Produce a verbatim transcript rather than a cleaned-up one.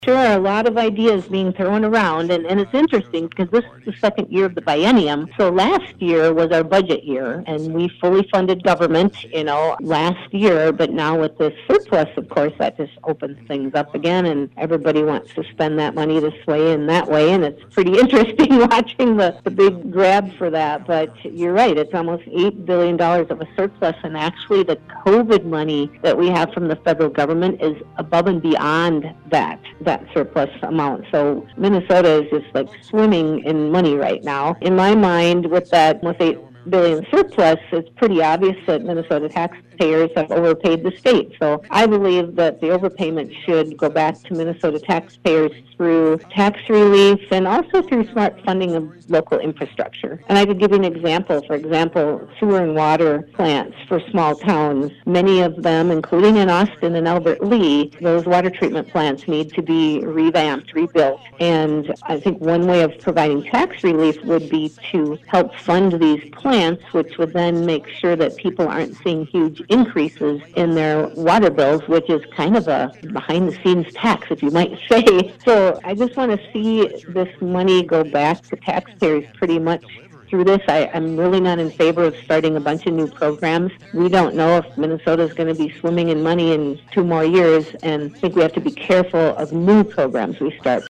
Sure, a lot of ideas being thrown around, and, and it's interesting because this is the second year of the biennium. So last year was our budget year, and we fully funded government, you know, last year. But now with this surplus, of course, that just opens things up again, and everybody wants to spend that money this way and that way, and it's pretty interesting watching the, the big grab for that. But you're right, it's almost eight billion dollars of a surplus, and actually the COVID money that we have from the federal government is above and beyond that. that surplus amount. So Minnesota is just like swimming in money right now. In my mind, with that almost eight billion surplus, it's pretty obvious that Minnesota taxpayers have overpaid the state. So I believe that the overpayment should go back to Minnesota taxpayers through tax relief and also through smart funding of local infrastructure. And I could give you an example. For example, sewer and water plants for small towns. Many of them, including in Austin and Albert Lea, those water treatment plants need to be revamped, rebuilt. And I think one way of providing tax relief would be to help fund these plants, which would then make sure that people aren't seeing huge increases in their water bills, which is kind of a behind-the-scenes tax, if you might say. So I just want to see this money go back to taxpayers pretty much through this. I, I'm really not in favor of starting a bunch of new programs. We don't know if Minnesota is going to be swimming in money in two more years, and I think we have to be careful of new programs we start.